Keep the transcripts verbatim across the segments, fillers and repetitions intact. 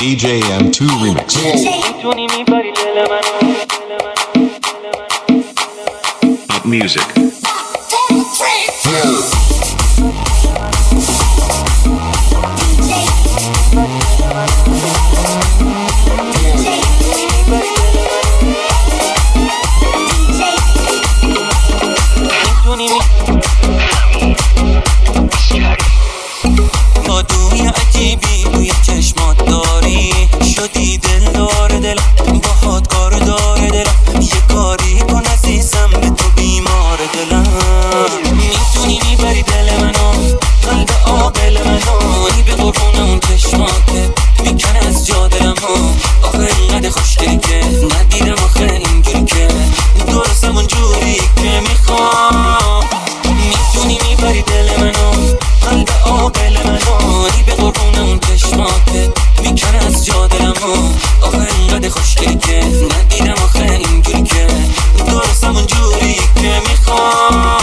دی جی ام تو Remix. Up music. جادوی عجیبی روی چشمات داری، شدی دلدار دلم، باهات کار داره دلم، یه کاری کن عزیزم، به تو بیمار دلم. میتونی میبری دل منو، قلب عاقل منو، ای به قربون اون چشماته میکنه از جا دلمو. آخه اینقدر خوشگلی که ندیدم، آخه اینجوری که درستم اونجوری که میخوام. میتونی میبری دل منو، قلب عاقل منو، ای به قربون اون چشماته میکنه از جا دلمو. آخه اینقدر خوشگلی که ندیدم، آخه اینجوری که درستم اونجوری که میخوام.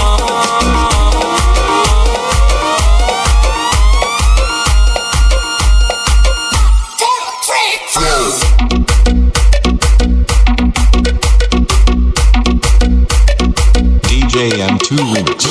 دی جی ام تو Remix.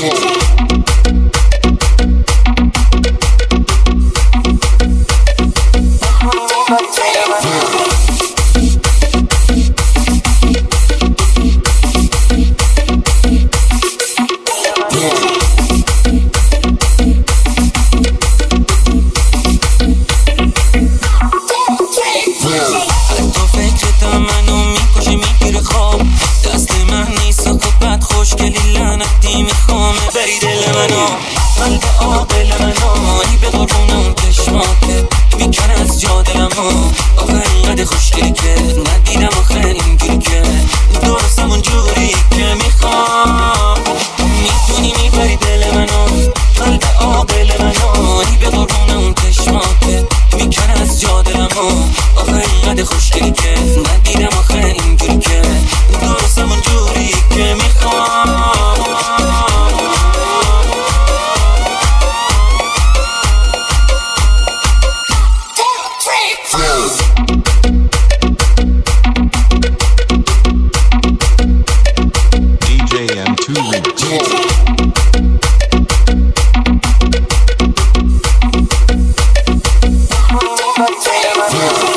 تو فکرت منو میکشه میگیره خواب، دست من نیست و بد خوشگلی لعنتی میخوام. بری دل منو، قلب عاقل منو، ای به قربون اون چشماته میکنه از جا دلمو. آخه اینقدر خوشگلی که ندیدم، آخه اینجوری که درستم اونجوری که میخوام. میتونی میبری دل منو، قلب عاقل منو، ای به قربون اون چشماته میکنه از جا دلمو. آخه اینقدر خوشگلی که ندیدم، آخه اینجوری که درستم اونجوری که میخوام. دی جی ام تو Remix. Yeah.